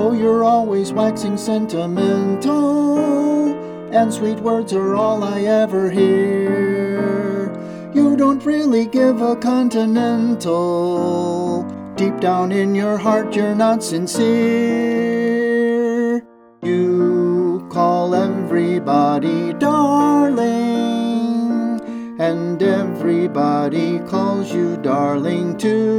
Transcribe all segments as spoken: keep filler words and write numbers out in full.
Though you're always waxing sentimental, and sweet words are all I ever hear, you don't really give a continental. Deep down in your heart you're not sincere. You call everybody darling, and everybody calls you darling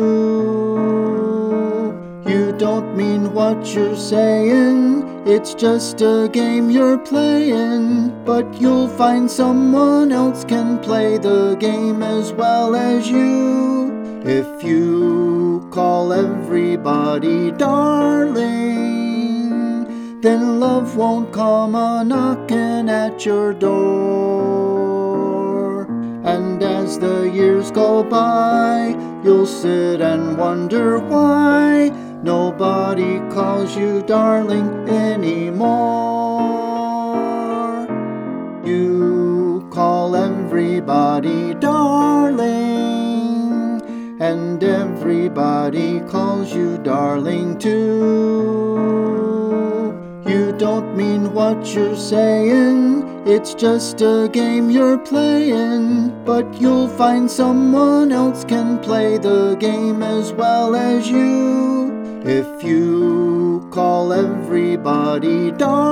too. You don't mean what you're saying, it's just a game you're playing. But you'll find someone else can play the game as well as you. If you call everybody darling, then love won't come a-knocking at your door. And as the years go by, you'll sit and wonder why nobody calls you darling anymore. You call everybody darling, and everybody calls you darling too. You don't mean what you're saying, it's just a game you're playing. But you'll find someone else can play the game as well as you. If you call everybody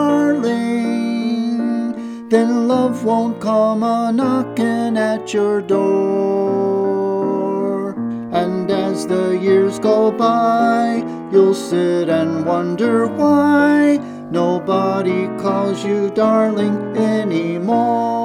darling, then love won't come a-knocking at your door. And as the years go by, you'll sit and wonder why nobody calls you darling anymore.